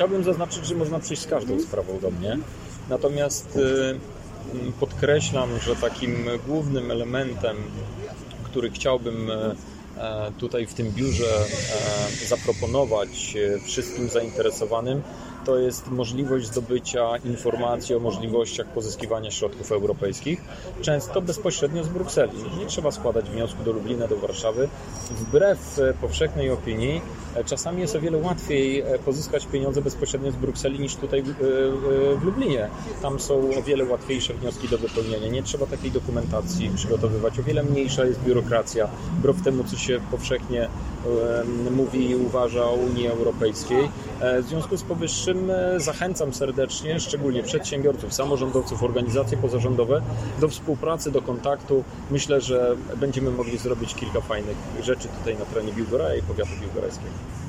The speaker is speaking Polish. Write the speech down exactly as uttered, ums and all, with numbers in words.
Chciałbym zaznaczyć, że można przyjść z każdą sprawą do mnie, natomiast podkreślam, że takim głównym elementem, który chciałbym tutaj w tym biurze zaproponować wszystkim zainteresowanym, to jest możliwość zdobycia informacji o możliwościach pozyskiwania środków europejskich, często bezpośrednio z Brukseli. Nie trzeba składać wniosku do Lublina, do Warszawy. Wbrew powszechnej opinii, czasami jest o wiele łatwiej pozyskać pieniądze bezpośrednio z Brukseli niż tutaj w Lublinie. Tam są o wiele łatwiejsze wnioski do wypełnienia. Nie trzeba takiej dokumentacji przygotowywać. O wiele mniejsza jest biurokracja, wbrew temu, co się powszechnie mówi i uważa o Unii Europejskiej. W związku z powyższym zachęcam serdecznie, szczególnie przedsiębiorców, samorządowców, organizacje pozarządowe do współpracy, do kontaktu. Myślę, że będziemy mogli zrobić kilka fajnych rzeczy tutaj na terenie Biłgoraju i powiatu biłgorajskiego.